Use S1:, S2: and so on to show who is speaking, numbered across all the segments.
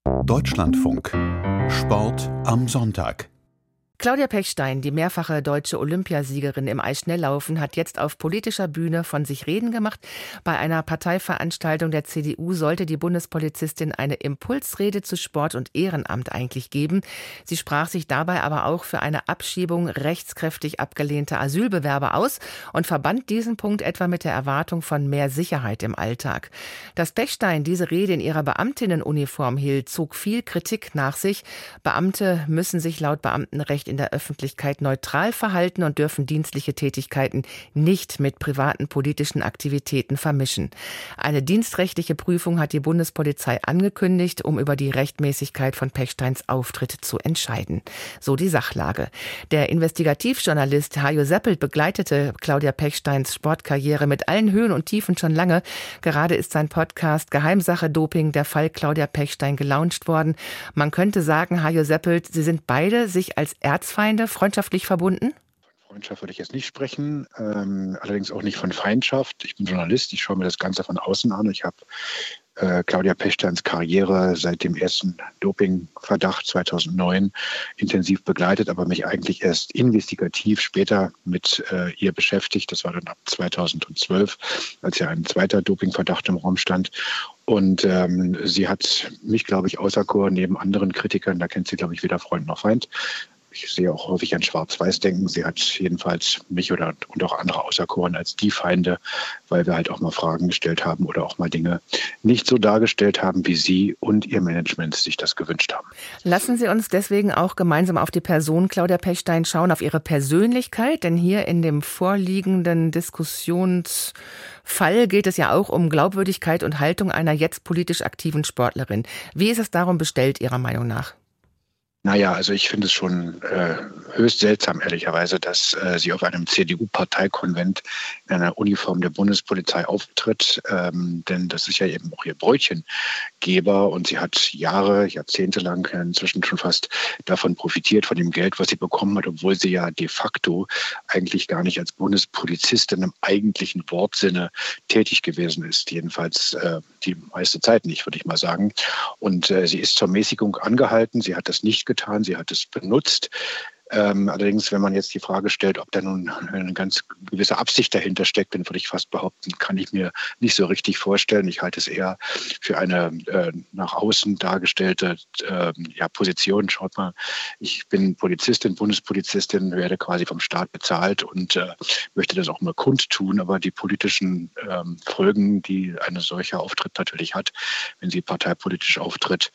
S1: Deutschlandfunk. Sport am Sonntag.
S2: Claudia Pechstein, die mehrfache deutsche Olympiasiegerin im Eisschnelllaufen, hat jetzt auf politischer Bühne von sich reden gemacht. Bei einer Parteiveranstaltung der CDU sollte die Bundespolizistin eine Impulsrede zu Sport und Ehrenamt eigentlich geben. Sie sprach sich dabei aber auch für eine Abschiebung rechtskräftig abgelehnter Asylbewerber aus und verband diesen Punkt etwa mit der Erwartung von mehr Sicherheit im Alltag. Dass Pechstein diese Rede in ihrer Beamtinnenuniform hielt, zog viel Kritik nach sich. Beamte müssen sich laut Beamtenrecht in der Öffentlichkeit neutral verhalten und dürfen dienstliche Tätigkeiten nicht mit privaten politischen Aktivitäten vermischen. Eine dienstrechtliche Prüfung hat die Bundespolizei angekündigt, um über die Rechtmäßigkeit von Pechsteins Auftritt zu entscheiden. So die Sachlage. Der Investigativjournalist Hajo Seppelt begleitete Claudia Pechsteins Sportkarriere mit allen Höhen und Tiefen schon lange. Gerade ist sein Podcast Geheimsache Doping, der Fall Claudia Pechstein, gelauncht worden. Man könnte sagen, Hajo Seppelt, Sie sind beide sich als Erzfeinde freundschaftlich verbunden?
S3: Freundschaft würde ich jetzt nicht sprechen, allerdings auch nicht von Feindschaft. Ich bin Journalist, ich schaue mir das Ganze von außen an. Ich habe Claudia Pechsteins Karriere seit dem ersten Dopingverdacht 2009 intensiv begleitet, aber mich eigentlich erst investigativ später mit ihr beschäftigt. Das war dann ab 2012, als ja ein zweiter Dopingverdacht im Raum stand. Und sie hat mich, glaube ich, auserkoren neben anderen Kritikern. Da kennt sie, glaube ich, weder Freund noch Feind. Ich sehe auch häufig an Schwarz-Weiß-Denken. Sie hat jedenfalls mich und auch andere auserkoren als die Feinde, weil wir halt auch mal Fragen gestellt haben oder auch mal Dinge nicht so dargestellt haben, wie sie und ihr Management sich das gewünscht haben.
S2: Lassen Sie uns deswegen auch gemeinsam auf die Person Claudia Pechstein schauen, auf ihre Persönlichkeit. Denn hier in dem vorliegenden Diskussionsfall geht es ja auch um Glaubwürdigkeit und Haltung einer jetzt politisch aktiven Sportlerin. Wie ist es darum bestellt, Ihrer Meinung nach?
S3: Naja, also ich finde es schon höchst seltsam, ehrlicherweise, dass sie auf einem CDU-Parteikonvent in einer Uniform der Bundespolizei auftritt. Denn das ist ja eben auch ihr Brötchengeber und sie hat jahrzehntelang inzwischen schon fast davon profitiert, von dem Geld, was sie bekommen hat, obwohl sie ja de facto eigentlich gar nicht als Bundespolizistin im eigentlichen Wortsinne tätig gewesen ist. Jedenfalls die meiste Zeit nicht, würde ich mal sagen. Und sie ist zur Mäßigung angehalten. Sie hat das nicht getan, sie hat es benutzt. Allerdings, wenn man jetzt die Frage stellt, ob da nun eine ganz gewisse Absicht dahinter steckt, dann würde ich fast behaupten, kann ich mir nicht so richtig vorstellen. Ich halte es eher für eine nach außen dargestellte Position. Schaut mal, ich bin Polizistin, Bundespolizistin, werde quasi vom Staat bezahlt und möchte das auch mal kundtun. Aber die politischen Folgen, die eine solcher Auftritt natürlich hat, wenn sie parteipolitisch auftritt,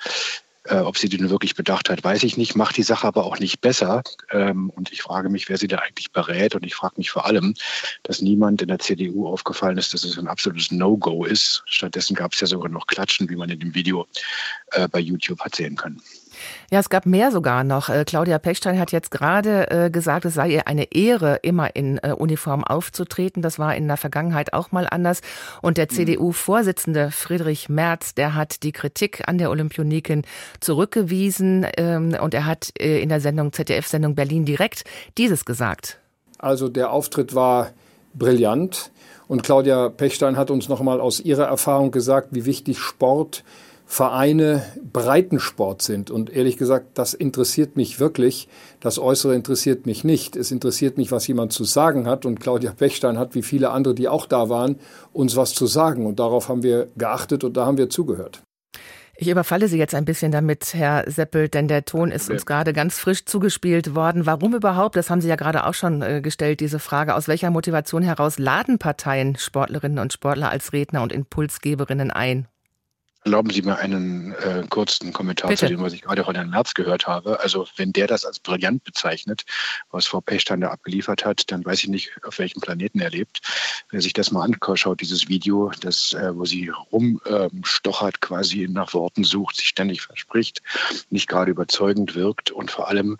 S3: ob sie den wirklich bedacht hat, weiß ich nicht, macht die Sache aber auch nicht besser. Und ich frage mich, wer sie da eigentlich berät. Und ich frage mich vor allem, dass niemand in der CDU aufgefallen ist, dass es ein absolutes No-Go ist. Stattdessen gab es ja sogar noch Klatschen, wie man in dem Video bei YouTube hat sehen können.
S2: Ja, es gab mehr sogar noch. Claudia Pechstein hat jetzt gerade gesagt, es sei ihr eine Ehre, immer in Uniform aufzutreten. Das war in der Vergangenheit auch mal anders. Und der CDU-Vorsitzende Friedrich Merz, der hat die Kritik an der Olympionikin zurückgewiesen. Und er hat in der ZDF-Sendung Berlin direkt dieses gesagt.
S4: Also der Auftritt war brillant. Und Claudia Pechstein hat uns noch mal aus ihrer Erfahrung gesagt, wie wichtig Sport, Vereine, Breitensport sind. Und ehrlich gesagt, das interessiert mich wirklich. Das Äußere interessiert mich nicht. Es interessiert mich, was jemand zu sagen hat. Und Claudia Pechstein hat, wie viele andere, die auch da waren, uns was zu sagen. Und darauf haben wir geachtet und da haben wir zugehört.
S2: Ich überfalle Sie jetzt ein bisschen damit, Herr Seppelt, denn der Ton ist uns gerade ganz frisch zugespielt worden. Warum überhaupt, das haben Sie ja gerade auch schon gestellt, diese Frage, aus welcher Motivation heraus laden Parteien Sportlerinnen und Sportler als Redner und Impulsgeberinnen ein?
S3: Erlauben Sie mir einen kurzen Kommentar
S2: Bitte.
S3: zu dem, was ich gerade von Herrn Merz gehört habe. Also wenn der das als brillant bezeichnet, was Frau Pechstein da abgeliefert hat, dann weiß ich nicht, auf welchem Planeten er lebt. Wer sich das mal anschaut, dieses Video, wo sie rumstochert, quasi nach Worten sucht, sich ständig verspricht, nicht gerade überzeugend wirkt. Und vor allem,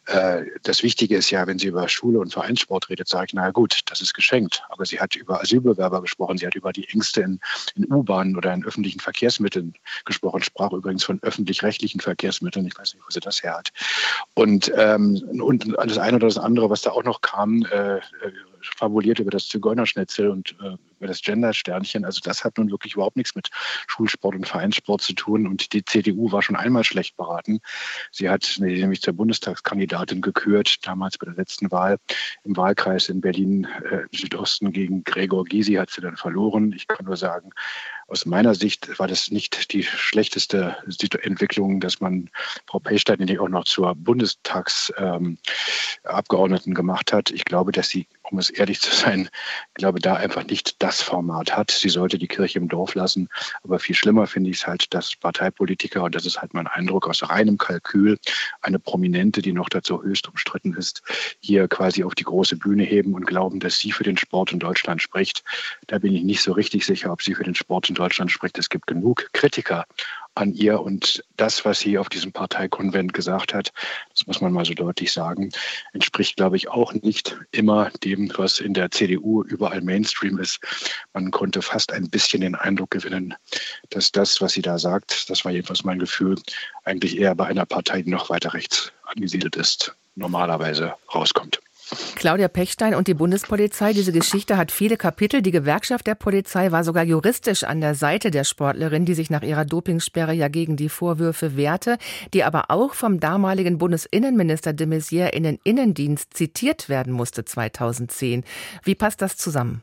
S3: das Wichtige ist ja, wenn sie über Schule und Vereinssport redet, sage ich, na gut, das ist geschenkt. Aber sie hat über Asylbewerber gesprochen, sie hat über die Ängste in U-Bahnen oder in öffentlichen Verkehrsmitteln gesprochen, sprach übrigens von öffentlich-rechtlichen Verkehrsmitteln. Ich weiß nicht, wo sie das her hat. Und das eine oder das andere, was da auch noch kam, fabuliert über das Zigeunerschnitzel und über das Gendersternchen. Also das hat nun wirklich überhaupt nichts mit Schulsport und Vereinssport zu tun. Und die CDU war schon einmal schlecht beraten. Sie hat nämlich zur Bundestagskandidatin gekürt, damals bei der letzten Wahl im Wahlkreis in Berlin Südosten gegen Gregor Gysi, hat sie dann verloren. Ich kann nur sagen, aus meiner Sicht war das nicht die schlechteste Entwicklung, dass man Frau Pechstein nicht auch noch zur Bundestagsabgeordneten gemacht hat. Ich glaube, dass sie, um es ehrlich zu sein, da einfach nicht das Format hat. Sie sollte die Kirche im Dorf lassen. Aber viel schlimmer finde ich es halt, dass Parteipolitiker, und das ist halt mein Eindruck aus reinem Kalkül, eine Prominente, die noch dazu höchst umstritten ist, hier quasi auf die große Bühne heben und glauben, dass sie für den Sport in Deutschland spricht. Da bin ich nicht so richtig sicher, ob sie für den Sport in Deutschland spricht. Es gibt genug Kritiker an ihr und das, was sie auf diesem Parteikonvent gesagt hat, das muss man mal so deutlich sagen, entspricht, glaube ich, auch nicht immer dem, was in der CDU überall Mainstream ist. Man konnte fast ein bisschen den Eindruck gewinnen, dass das, was sie da sagt, das war jedenfalls mein Gefühl, eigentlich eher bei einer Partei, die noch weiter rechts angesiedelt ist, normalerweise rauskommt.
S2: Claudia Pechstein und die Bundespolizei, diese Geschichte hat viele Kapitel. Die Gewerkschaft der Polizei war sogar juristisch an der Seite der Sportlerin, die sich nach ihrer Dopingsperre ja gegen die Vorwürfe wehrte, die aber auch vom damaligen Bundesinnenminister de Maizière in den Innendienst zitiert werden musste 2010. Wie passt das zusammen?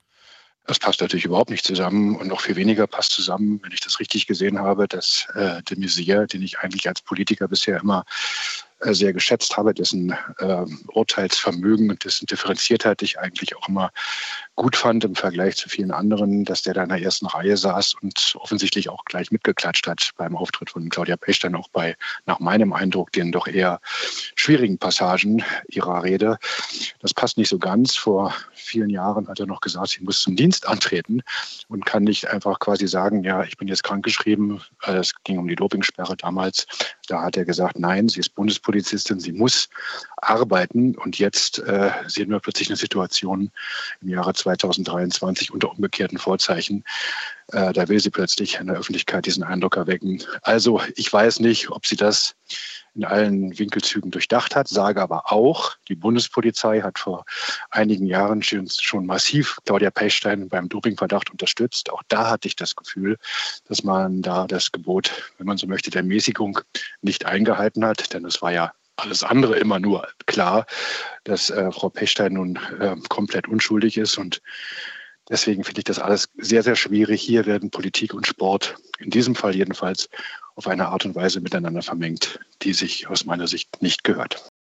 S3: Das passt natürlich überhaupt nicht zusammen und noch viel weniger passt zusammen, wenn ich das richtig gesehen habe, dass de Maizière, den ich eigentlich als Politiker bisher immer sehr geschätzt habe, dessen Urteilsvermögen und dessen Differenziertheit ich eigentlich auch immer gut fand im Vergleich zu vielen anderen, dass der da in der ersten Reihe saß und offensichtlich auch gleich mitgeklatscht hat beim Auftritt von Claudia Pechstein, auch bei, nach meinem Eindruck, den doch eher schwierigen Passagen ihrer Rede. Das passt nicht so ganz. Vor vielen Jahren hat er noch gesagt, sie muss zum Dienst antreten und kann nicht einfach quasi sagen, ja, ich bin jetzt krankgeschrieben. Es ging um die Dopingsperre damals. Da hat er gesagt, nein, sie ist Bundespolizistin, sie muss arbeiten. Und jetzt sehen wir plötzlich eine Situation im Jahre 2023 unter umgekehrten Vorzeichen. Da will sie plötzlich in der Öffentlichkeit diesen Eindruck erwecken. Also ich weiß nicht, ob sie das in allen Winkelzügen durchdacht hat, sage aber auch, die Bundespolizei hat vor einigen Jahren schon massiv Claudia Pechstein beim Dopingverdacht unterstützt. Auch da hatte ich das Gefühl, dass man da das Gebot, wenn man so möchte, der Mäßigung nicht eingehalten hat, denn es war ja alles andere immer nur klar, dass Frau Pechstein nun komplett unschuldig ist und deswegen finde ich das alles sehr, sehr schwierig. Hier werden Politik und Sport, in diesem Fall jedenfalls, auf eine Art und Weise miteinander vermengt, die sich aus meiner Sicht nicht gehört.